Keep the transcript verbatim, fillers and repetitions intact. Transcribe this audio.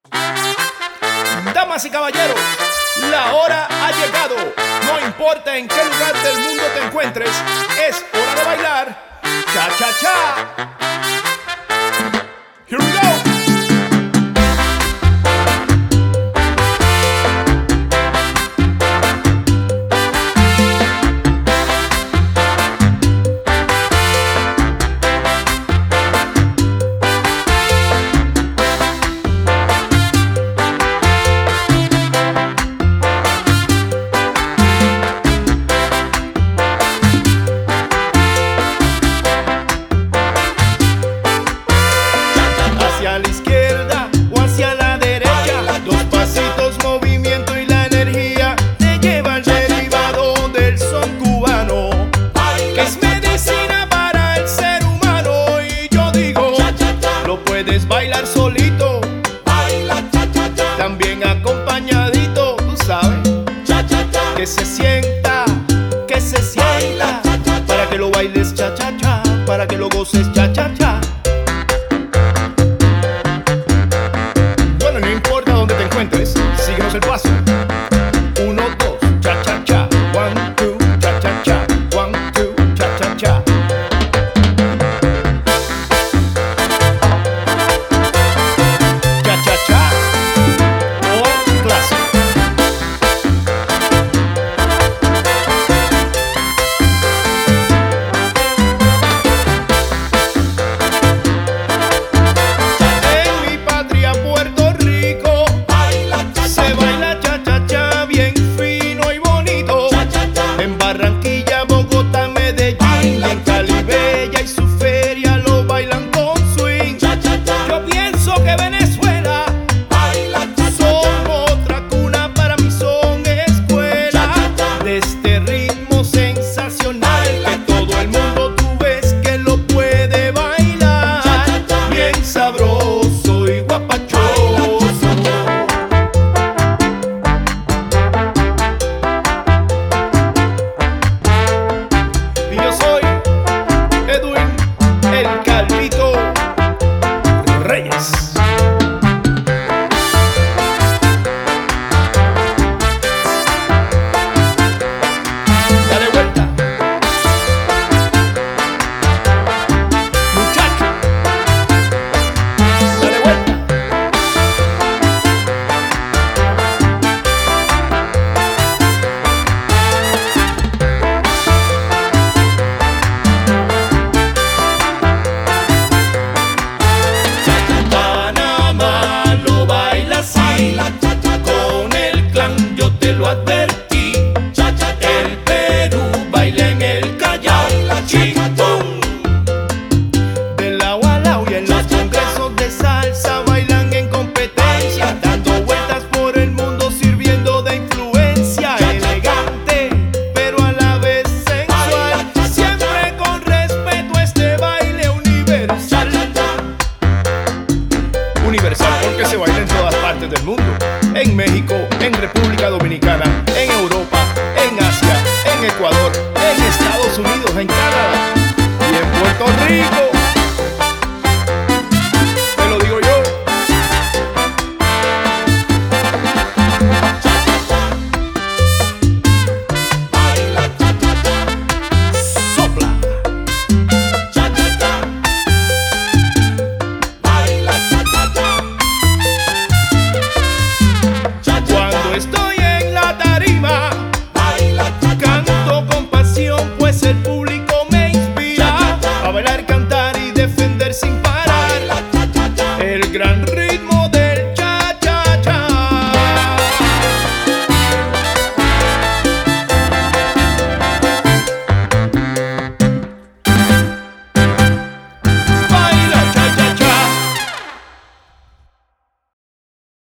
Damas y caballeros, la hora ha llegado. No importa en qué lugar del mundo te encuentres, es hora de bailar cha-cha-cha. Here we go. Hacia la izquierda o hacia la derecha, dos pasitos, movimiento y la energía te lleva al derivado del son cubano, que es medicina para el ser humano. Y yo digo, lo puedes bailar solito, también acompañadito, tú sabes, que se sienta, que se sienta, para que lo bailes cha-cha-cha, para que lo goces cha-cha-cha. Síguenos el paso. Uno, dos, cha cha cha. One, two, cha cha cha. One, two, cha cha cha. Cha cha cha. O clásico. En mi patria Puerto Rico se baila cha-cha-cha bien fino y bonito. En Barranquilla, Bogotá, Medellín, en Cali, Bella y su feria lo bailan con swing. Yo pienso que Venezuela son otra cuna, para mí son escuela de este ritmo sensacional que todo el mundo tú ves que lo puede bailar bien sabroso y guapachoso. Y yo soy Edwin el Calvito Reyes. Dale vuelta, muchacho. Dale vuelta. Panamá lo baila así, con el clan yo te lo advertí. El Perú baila en el Callao, chitón. Del lado a lado y en los congresos de salsa bailan en competencia, dando vueltas por el mundo sirviendo de influencia. Elegante, pero a la vez sensual, siempre con respeto este baile universal. Universal porque se baila en todas partes del mundo. En México, en República Dominicana, en Europa, en Asia, en Ecuador, en Estados Unidos, en Canadá y en Puerto Rico.